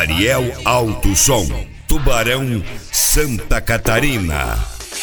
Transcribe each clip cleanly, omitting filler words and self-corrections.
Ariel Alto Som, Tubarão, Santa Catarina.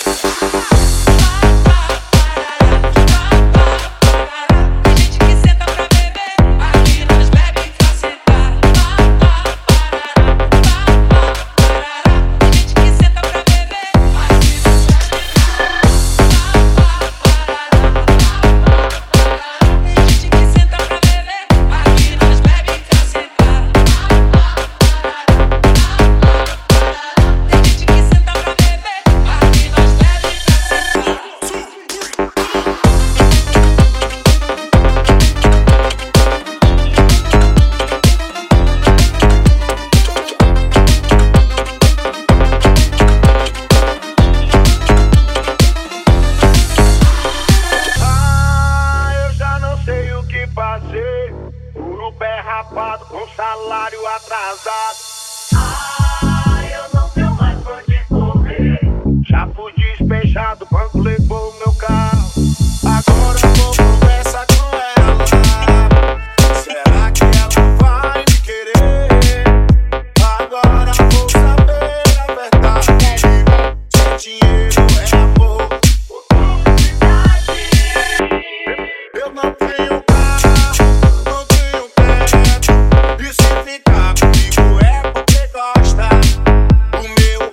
Puro pé rapado, com salário atrasado. Eu não tenho mais pra onde correr. Já fui despejado, o banco levou meu carro. Agora eu vou conversar com ela. Será que ela vai me querer? Agora vou saber a verdade. Se dinheiro é amor ou felicidade. Eu não tenho carro, não tenho teto. E se ficar comigo é porque gosta. O meu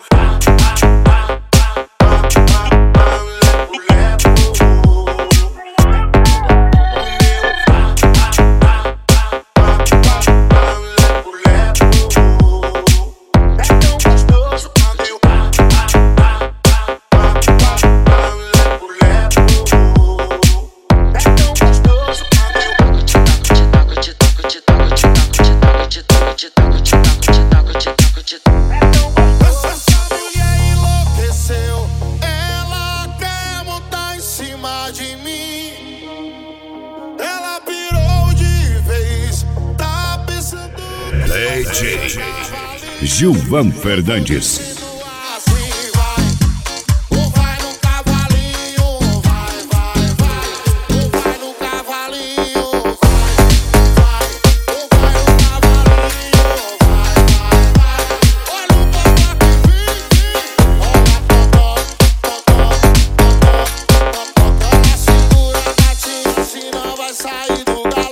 de mim, ela pirou de vez, tá pensando. DJ Gilvan Fernandes. Sair do